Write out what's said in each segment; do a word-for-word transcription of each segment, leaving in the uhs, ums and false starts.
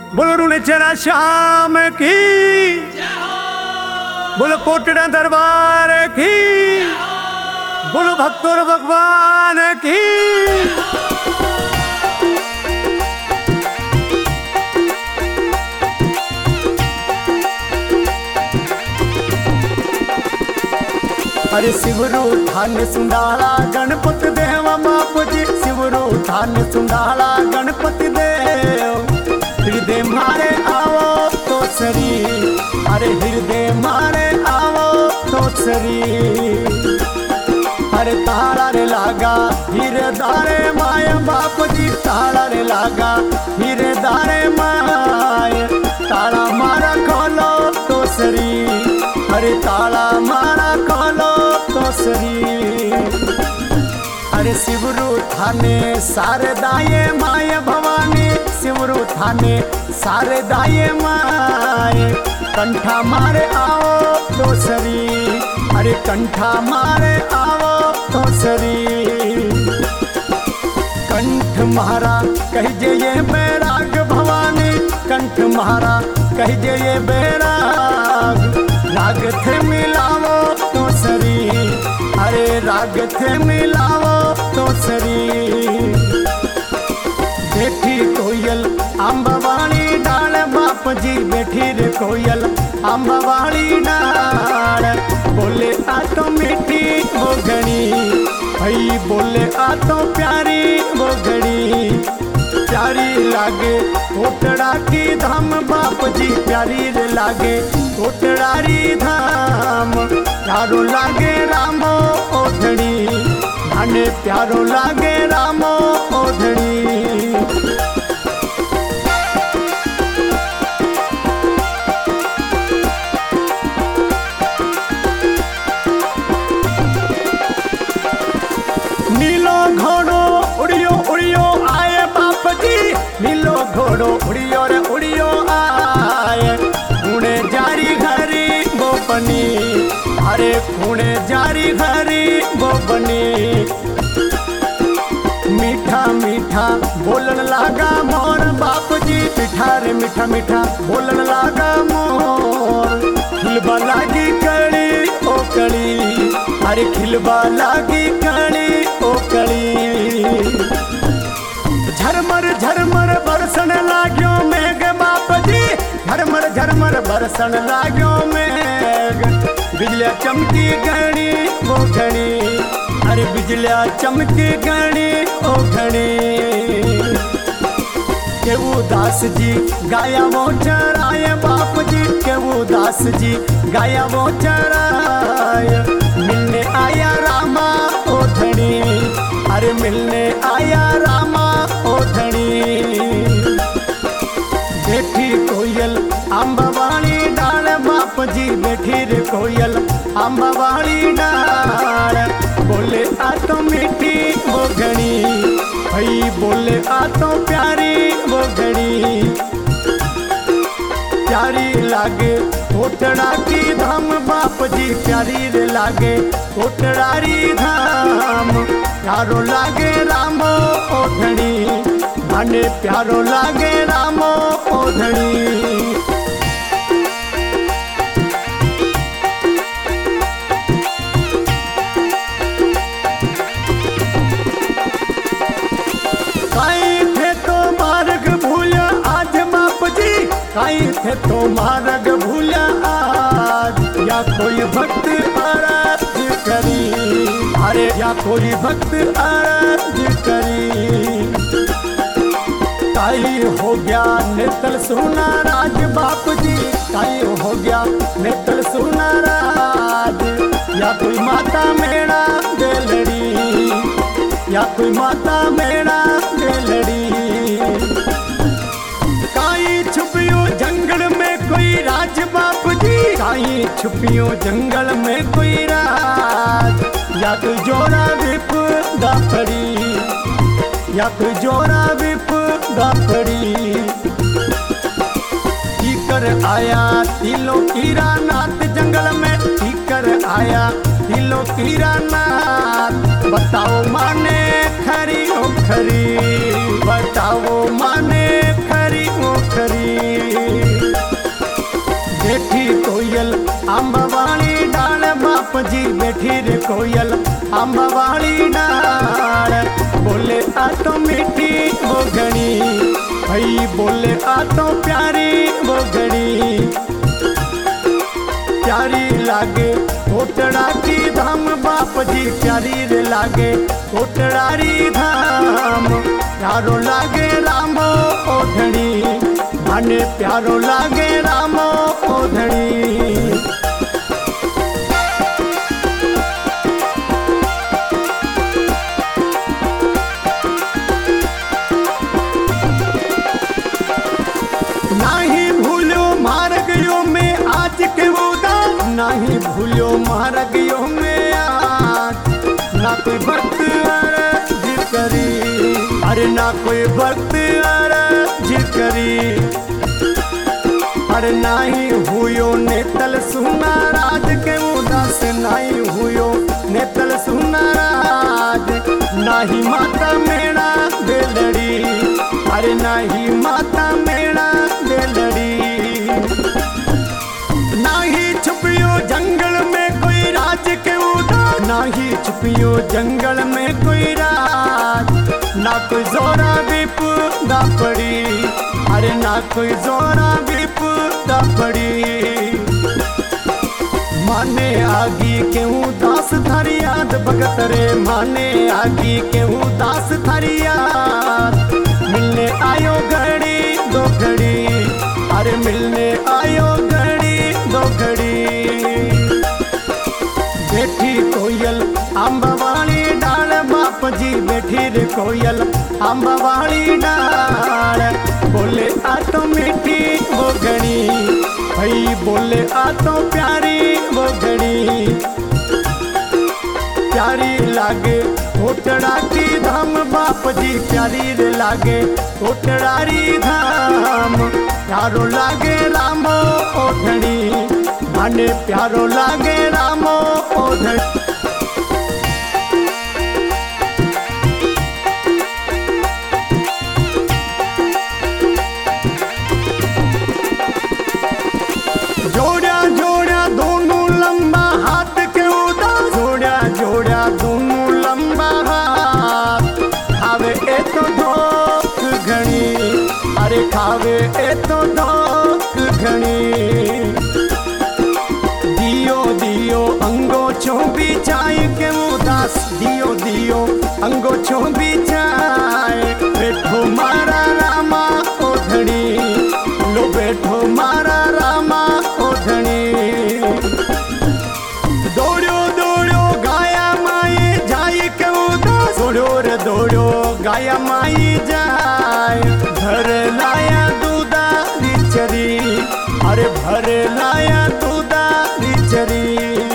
बोलो रुणचरा श्याम की, बोलो कोटड़ा दरबार की, बोलो भक्तों भगवान की। अरे शिवरू थान सुंडाला गणपति देव बापू जी, शिवरू थान सुंडाला गणपति देव। हृदय मारे आवो तो सरी, अरे हृदय मारे आवो तो सरी। अरे ताला रे लागा हीरे दारे माया बापू जी, ताला रे लागा हीरे दारे माया। ताला मारा खोलो तो सरी, अरे ताला मारा खोलो तो सरी। अरे शिवरू थाने शारदाये माय भवानी, शिवरू थाने शारदाये माय। कंठा मारे आओ तो सरी, अरे कंठा मारे आओ तो सरी। कंठ महारा कह जे ये बैराग भवानी, कंठ महारा कह जे ये बैराग। राग थे मिलावो तो सरी, अरे राग थे मिलावो तो सरी। बैठी कोयल अम्बवाणी डाल बाप जी, बैठी रे कोयल अम्बवाणी डाल। बोले आ तो मीठी वो घड़ी, भाई बोले आ तो प्यारी वो घड़ी। प्यारी लागे कोटड़ा की धाम बाप जी, प्यारी रे लागे कोटड़ारी धाम। प्यारो लागे रामो ओढ़ड़ी, धाने प्यारो लागे रामो ओढ़ड़ी। नीलो घोड़ो उड़ियो उड़ियो आए बाप जी, नीलो घोड़ो उड़ियो रे उड़ियो आए। खूणे जारी घरी वो बनी, अरे खूणे जारी घरी वो बनी। मीठा मीठा बोलन लागा मोर बाप जी, मीठा रे मीठा मीठा बोलन लागा मोर। खिलबा लागी कली ओ कली, अरे खिलबा लागी कली ओ कली। झरमर झरमर बरसन लाग्यो मेघ बाप जी, झरमर झरमर बरसन लाग्यो मेघ। बिजलियाँ चमकी घड़ी वो घड़ी, अरे बिजलियाँ चमकी घड़ी ओ घड़ी। केवू दास जी गाया वो चराए बाप जी, केवू दास जी गाया वो चराए। मिलने आया रामा ओ धड़ी, अरे मिलने आया रामा ओ धड़ी। बैठी कोयल अम्बवाणी डाल बाप जी, बैठी रे कोयल अम्बवाणी डाल। बोले आ तो मीठी वो घड़ी, भाई बोले आ तो प्यारी वो घड़ी। प्यारी लागे कोटड़ा की धाम बाप जी, प्यारी रे लागे कोटड़ारी धाम। प्यारो लागे रामो ओढ़ड़ी, भाने प्यारो लागे रामो ओढ़ड़ी। काई थे तो मार्ग भूला आज बाप जी, काई थे तो मार्ग भूला आज। या कोई भक्त आराध करी, अरे या कोई भक्त आराध करी। काई हो गया नेतल सोना राज बाप जी, काई हो गया नेतल सोना राज। या कोई माता मेरा दे लड़ी, या कोई माता मेरा दे लड़ी। काई छुपियो जंगल में कोई राज बाप जी, काई छुपियो जंगल में कोई राज। या कोई जोरा विप दा पड़ी, या कोई जोरा विप दा पड़ी। टीकर आया तिलो कीरा नाथ जंगल में, टीकर आया तिलो कीरा नाथ। बताओ माने खरी ओ खरी, बताओ माने खरी ओ खरी। आंबा वाली डाल। बोले आ तो मीठी वो घड़ी, भाई बोले आ तो प्यारी वो घड़ी। प्यारी लागे कोटड़ा की धाम बाप जी, प्यारी रे लागे कोटड़ारी धाम। प्यारो लागे रामो ओढ़णी, माने प्यारो लागे रामो ओढ़णी। नाही भूलो मार्गयो में आज के उदा, नाही भूलो मार्गयो में आज। ना कोई भक्त अर्ज करी, अरे ना कोई भक्त अर्ज करी। अरे नाही हुयो नेतल सुना राज के उदास, नाही हुयो नेतल सुना राज। नाही माता मेरा बेलड़ी, अरे नाही माता मेरा बेलड़ी। नाही छुपियो जंगल में कोई राज के उदास, नाही छुपियो जंगल में कोई राज। ना कोई जोरा विपदा पड़ी, अरे ना कोई जोरा विपदा पड़ी। माने आगी के उदास थारी याद भगत रे, माने आगी के उदास थारी याद। मिलने आयो घड़ी दो घड़ी, अरे मिलने आयो घड़ी दो घड़ी। बैठी कोयल आंबा वाली डाल बाप जी, बैठी रे कोयल आंबा वाली डाल। बोले आ तो मीठी वो घड़ी, भाई बोले आ तो प्यारी वो घड़ी। प्यारी लागे कोटड़ा की धाम बाप जी, प्यारी रे लागे कोटड़ारी धाम। प्यारो लागे रामो ओढ़णी, माने प्यारो लागे रामो ओढ़णी। जोड़ा जोड़ा दोनों लंबा हाथ के उदास, जोड़ा जोड़ा दोनों लंबा हाथ। खावे ए तो धोक घनी, अरे खावे ए तो धोक घनी। दियो दियो अंगो छो बिछाए के उदास, दियो दियो अंगो छो बिछाए। बैठो मारा रामा ओढ़णी, लो बैठो मारा रामा ओढ़णी। दौड़ो दौड़ो गाया माई जाए के उदास, दौड़ो रे दौड़ो गाया माई जाए। भर लाया दूधा रिचरी, अरे भर लाया दूधा रिचरी।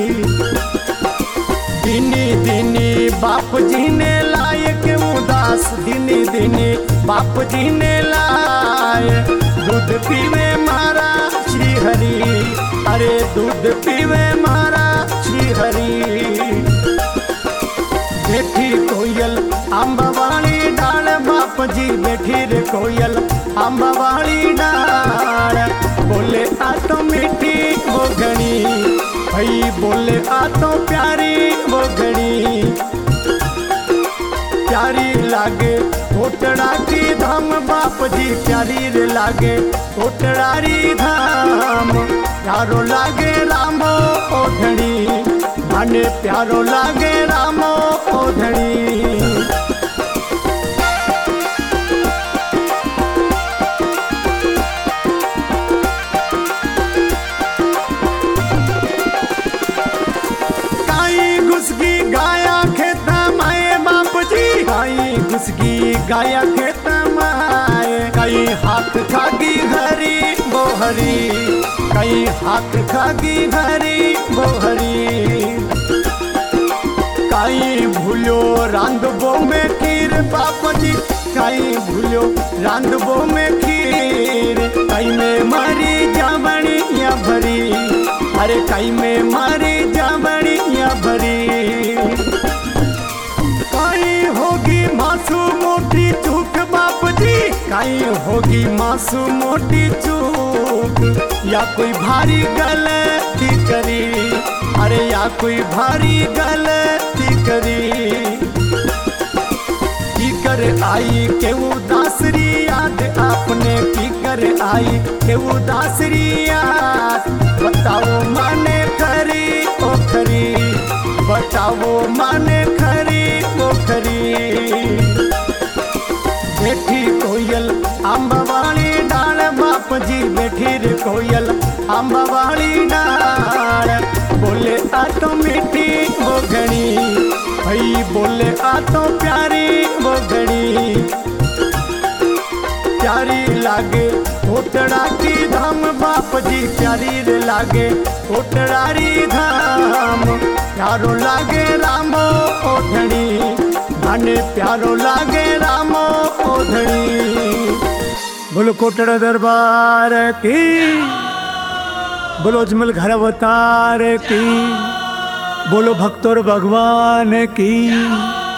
दिनी दिनी बाप जी ने लाए के उदास, दिनी दिनी बाप जी ने लाए। दूध पीवे मारा श्री हरि, अरे दूध पीवे मारा श्री हरि। बैठी कोयल आंबा वाली डाल बाप जी, बैठी रे कोयल आंबा वाली डाल। बोले आ तो मीठी वो घड़ी, भाई बोले आ तो प्यारी वो घड़ी। प्यारी लागे कोटड़ा की धाम बाप जी, प्यारी रे लागे कोटड़ारी धाम। प्यारो लागे रामो ओढ़णी, माने प्यारो लागे रामो ओढ़णी। घुसगी गाया खेता माए बाप जी, काई घुसगी गाया खेता माए। कई हाथ खागी हरी वो हरी, कई हाथ खागी हरी वो हरी। कई भूलो रांधबो में खीर बाप जी, कई भूलो रांधबो में खीर। कई में मारी जावणी या भरी, अरे कई में मारी जावणी या भरी। कई होगी मासू मोटी चूक बाप जी, कई होगी मासू मोटी चूक। या कोई भारी गलती करी, अरे या कोई भारी गलती करी की कर आई के उदासरी याद आपने की कर आई के उदासरी याद बताओ माने खरी ओ खरी बताओ माने खरी ओ खरी बैठी कोयल आंबा वाली डाल बाप जी बैठी रे कोयल आंबा वाली डाल बोले आ तो मीठी वो घड़ी भाई बोले आ तो प्यारी वो घड़ी प्यारी लागे कोटड़ा की धाम बाप जी प्यारी रे लागे कोटड़ारी धाम प्यारो लागे रामो ओढ़णी माने प्यारो लागे रामो ओढ़णी। बोलो कोटड़ा दरबार की बोलो अजमल घर अवतार की बोलो भक्तोर भगवान की।